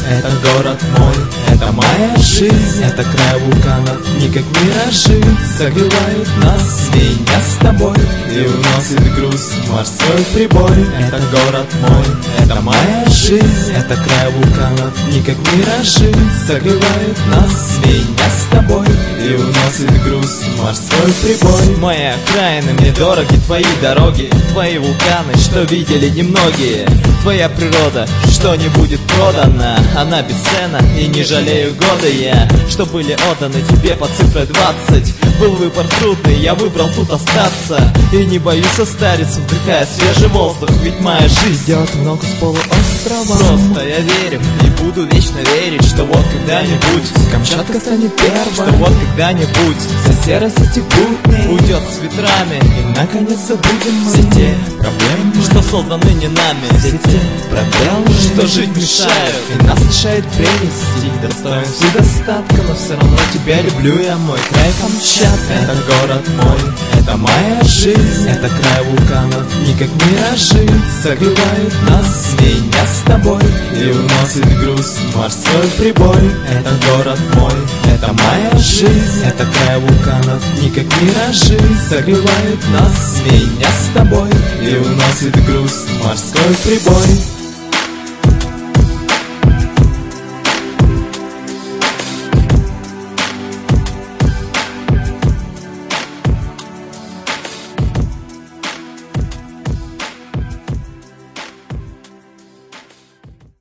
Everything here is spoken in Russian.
это город мой, это моя жизнь. Это край вулканов, не как миражи, согревают нас, меня с тобой, и уносит груз морской прибой. Это город мой, это моя жизнь. Это край вулканов, не как миражи, согревают нас, меня с тобой, и уносит груз морской прибой. Мои окраины, мне дороги твои дороги, твои вулканы, что видели немногие. Твоя природа, что не будет продана, она бесценна, и не жалею года я, что были отданы тебе по цифре 20. Был выбор трудный, я выбрал тут остаться, и не боюсь состариться, вдыхая свежий воздух, ведь моя жизнь делает много с полуострова. Просто я верю и буду вечно верить, что вот когда-нибудь Камчатка станет первой, что вот когда-нибудь вся серость этих будней уйдет с ветрами, и наконец забудем все те проблемы, что созданы не нами, все те пробелы, что жить мешают, и нас лишает прелести, достоинств и достатка. Но все равно тебя люблю я, мой край Камчатка. Это город мой, это моя жизнь. Это край вулканов, не как миражи, согревают нас, меня с тобой, и уносит груз морской прибой. Это город мой, это моя жизнь. Это край вулканов, не как миражи, согревают нас, меня с тобой, и уносит груз морской прибой.